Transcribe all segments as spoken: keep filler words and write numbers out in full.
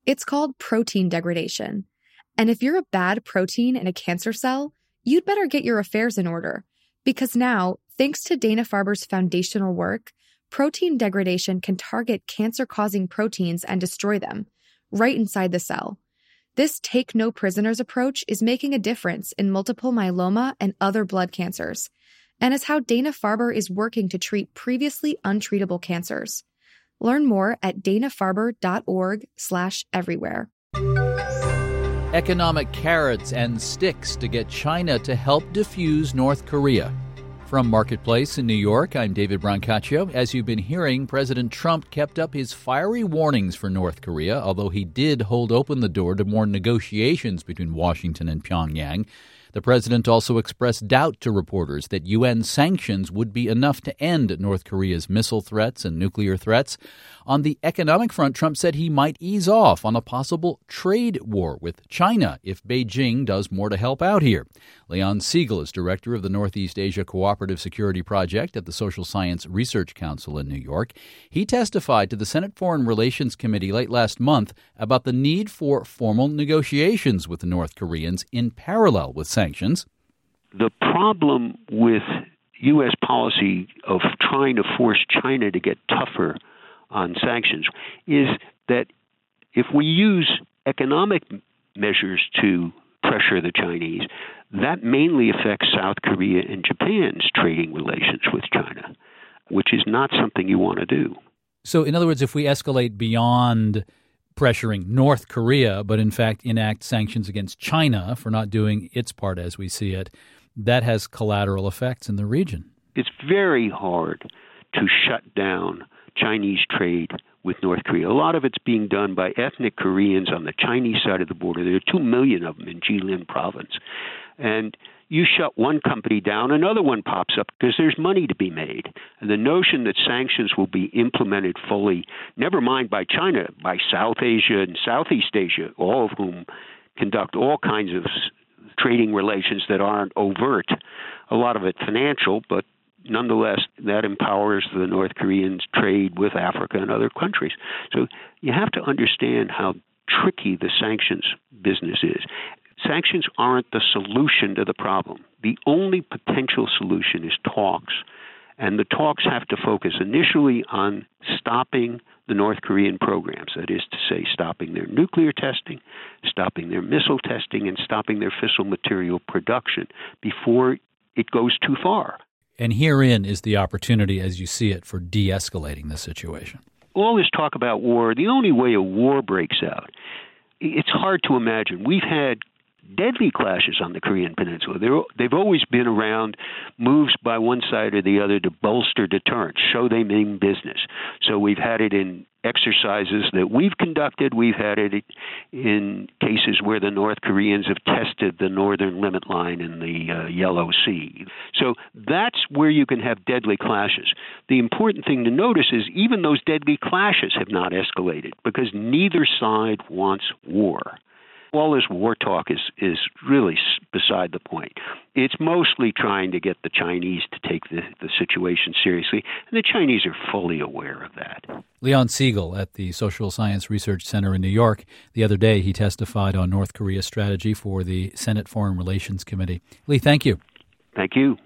It's called protein degradation. And if you're a bad protein in a cancer cell, you'd better get your affairs in order. Because now, thanks to Dana-Farber's foundational work, protein degradation can target cancer-causing proteins and destroy them, right inside the cell. This take-no-prisoners approach is making a difference in multiple myeloma and other blood cancers, and is how Dana-Farber is working to treat previously untreatable cancers. Learn more at dana-farber.org slash everywhere. Economic carrots and sticks to get China to help defuse North Korea. From Marketplace in New York, I'm David Brancaccio. As you've been hearing, President Trump kept up his fiery warnings for North Korea, although he did hold open the door to more negotiations between Washington and Pyongyang. The president also expressed doubt to reporters that U N sanctions would be enough to end North Korea's missile threats and nuclear threats. On the economic front, Trump said he might ease off on a possible trade war with China if Beijing does more to help out here. Leon Siegel is director of the Northeast Asia Cooperative Security Project at the Social Science Research Council in New York. He testified to the Senate Foreign Relations Committee late last month about the need for formal negotiations with the North Koreans in parallel with sanctions. The problem with U S policy of trying to force China to get tougher on sanctions is that if we use economic measures to pressure the Chinese, that mainly affects South Korea and Japan's trading relations with China, which is not something you want to do. So, in other words, if we escalate beyond pressuring North Korea, but in fact enact sanctions against China for not doing its part as we see it, that has collateral effects in the region. It's very hard to shut down Chinese trade with North Korea. A lot of it's being done by ethnic Koreans on the Chinese side of the border. There are two million of them in Jilin province. And you shut one company down, another one pops up because there's money to be made. And the notion that sanctions will be implemented fully, never mind by China, by South Asia and Southeast Asia, all of whom conduct all kinds of trading relations that aren't overt, a lot of it financial, but nonetheless, that empowers the North Koreans' trade with Africa and other countries. So you have to understand how tricky the sanctions business is. Sanctions aren't the solution to the problem. The only potential solution is talks. And the talks have to focus initially on stopping the North Korean programs, that is to say, stopping their nuclear testing, stopping their missile testing, and stopping their fissile material production before it goes too far. And herein is the opportunity, as you see it, for de-escalating the situation. All this talk about war, the only way a war breaks out, it's hard to imagine. We've had deadly clashes on the Korean Peninsula. They're, they've always been around moves by one side or the other to bolster deterrence, show they mean business. So we've had it in exercises that we've conducted. We've had it in cases where the North Koreans have tested the northern limit line in the uh, Yellow Sea. So that's where you can have deadly clashes. The important thing to notice is even those deadly clashes have not escalated because neither side wants war. All this war talk is, is really beside the point. It's mostly trying to get the Chinese to take the, the situation seriously, and the Chinese are fully aware of that. Leon Siegel at the Social Science Research Center in New York. The other day, he testified on North Korea strategy for the Senate Foreign Relations Committee. Lee, thank you. Thank you.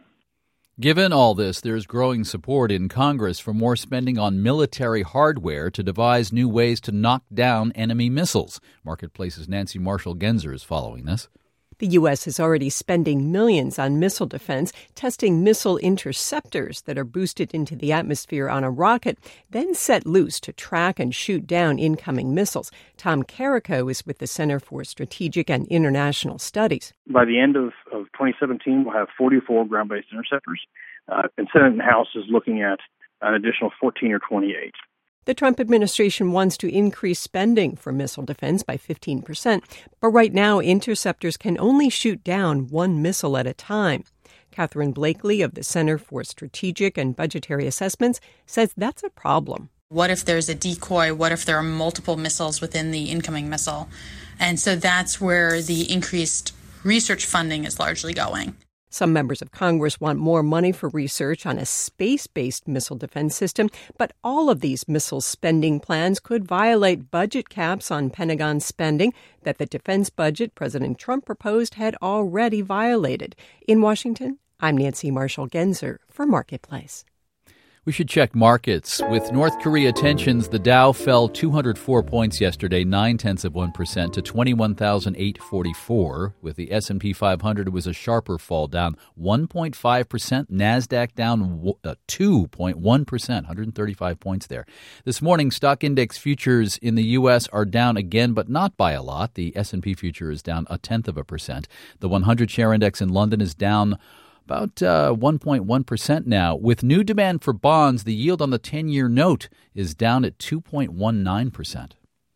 Given all this, there's growing support in Congress for more spending on military hardware to devise new ways to knock down enemy missiles. Marketplace's Nancy Marshall-Genzer is following this. The U S is already spending millions on missile defense, testing missile interceptors that are boosted into the atmosphere on a rocket, then set loose to track and shoot down incoming missiles. Tom Carrico is with the Center for Strategic and International Studies. By the end of, of twenty seventeen, we'll have forty-four ground-based interceptors, uh, and Senate and House is looking at an additional fourteen or twenty-eight. The Trump administration wants to increase spending for missile defense by fifteen percent, but right now interceptors can only shoot down one missile at a time. Catherine Blakely of the Center for Strategic and Budgetary Assessments says that's a problem. What if there's a decoy? What if there are multiple missiles within the incoming missile? And so that's where the increased research funding is largely going. Some members of Congress want more money for research on a space-based missile defense system, but all of these missile spending plans could violate budget caps on Pentagon spending that the defense budget President Trump proposed had already violated. In Washington, I'm Nancy Marshall-Genzer for Marketplace. We should check markets. With North Korea tensions, the Dow fell two hundred four points yesterday, nine-tenths of one percent to twenty-one thousand eight hundred forty-four. With the S and P five hundred, it was a sharper fall, down one point five percent. NASDAQ down two point one percent, one hundred thirty-five points there. This morning, stock index futures in the U S are down again, but not by a lot. The S and P future is down a tenth of a percent. The one hundred share index in London is down about uh, one point one percent now. With new demand for bonds, the yield on the ten-year note is down at two point one nine percent.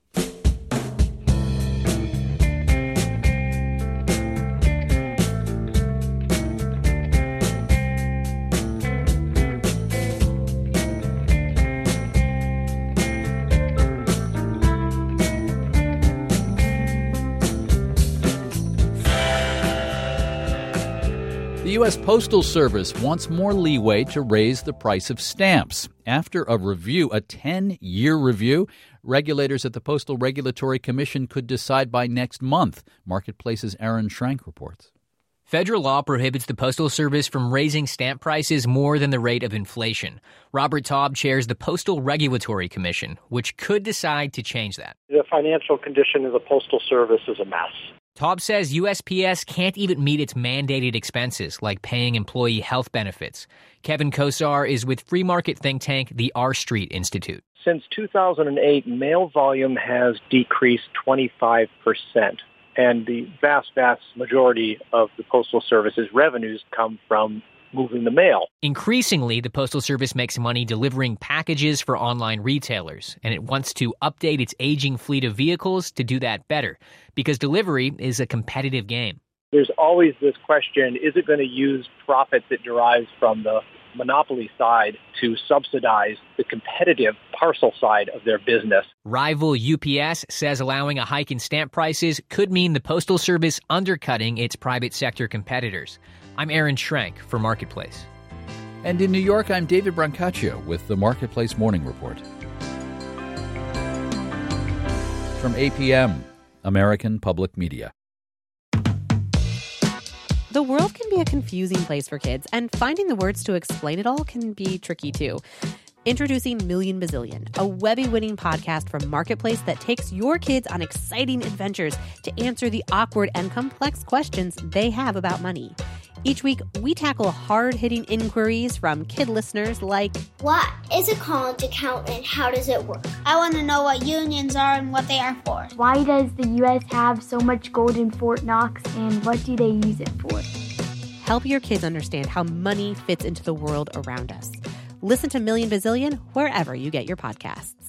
The U S Postal Service wants more leeway to raise the price of stamps. After a review, a ten-year review, regulators at the Postal Regulatory Commission could decide by next month. Marketplace's Aaron Schrank reports. Federal law prohibits the Postal Service from raising stamp prices more than the rate of inflation. Robert Taub chairs the Postal Regulatory Commission, which could decide to change that. The financial condition of the Postal Service is a mess. Taub says U S P S can't even meet its mandated expenses, like paying employee health benefits. Kevin Kosar is with free market think tank the R Street Institute. Since two thousand eight, mail volume has decreased twenty-five percent, and the vast, vast majority of the Postal Service's revenues come from moving the mail. Increasingly, the Postal Service makes money delivering packages for online retailers, and it wants to update its aging fleet of vehicles to do that better, because delivery is a competitive game. There's always this question, is it going to use profit that derives from the monopoly side to subsidize the competitive parcel side of their business? Rival U P S says allowing a hike in stamp prices could mean the Postal Service undercutting its private sector competitors. I'm Aaron Schrank for Marketplace. And in New York, I'm David Brancaccio with the Marketplace Morning Report. From A P M, American Public Media. The world can be a confusing place for kids, and finding the words to explain it all can be tricky too. Introducing Million Bazillion, a Webby-winning podcast from Marketplace that takes your kids on exciting adventures to answer the awkward and complex questions they have about money. Each week, we tackle hard-hitting inquiries from kid listeners like, what is a college account and how does it work? I want to know what unions are and what they are for. Why does the U S have so much gold in Fort Knox and what do they use it for? Help your kids understand how money fits into the world around us. Listen to Million Bazillion wherever you get your podcasts.